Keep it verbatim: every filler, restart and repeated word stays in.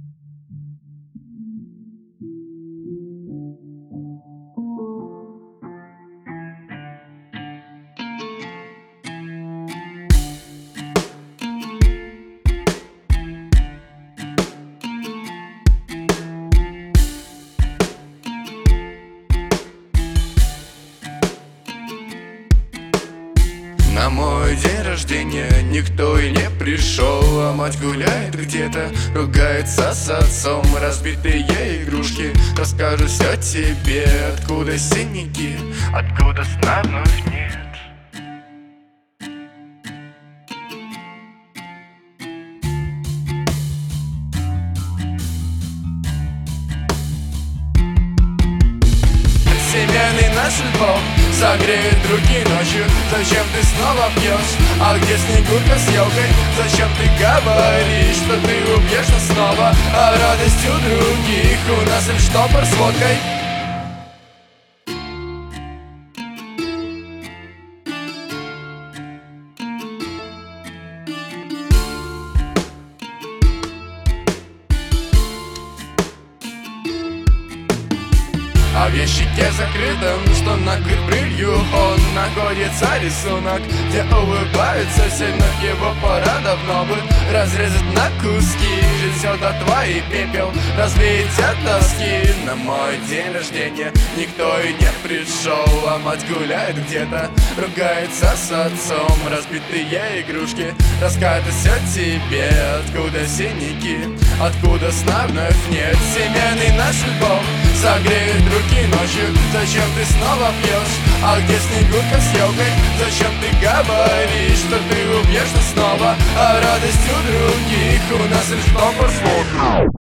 На мой день рождения никто и не пришел, а мать гуляет где-то, ругается с отцом. Разбитые игрушки, расскажу все тебе. Откуда синяки, откуда сна вновь нет. Семейный наш альбом согреет руки ночью. Зачем ты снова пьешь? А где Снегурка с елкой? Зачем ты говоришь, что ты убьешь нас снова? А радостью других у нас лишь штопор с водкой. А в ящике закрытом, что накрыт прылью, он находится рисунок, где улыбаются все, но его пора давно бы разрезать на куски. Жизнь все дотла и пепел развеять от тоски. На мой день рождения никто и не пришел, а мать гуляет где-то, ругается с отцом. Разбитые игрушки расскажет все тебе. Откуда синяки, откуда сна вновь нет. Семейный наш альбом согреет руки ночью. Зачем ты снова пьешь? А где Снегурка с елкой? Зачем ты говоришь, что ты убьешь нас снова? А радостью других у нас лишь штопор с водкой.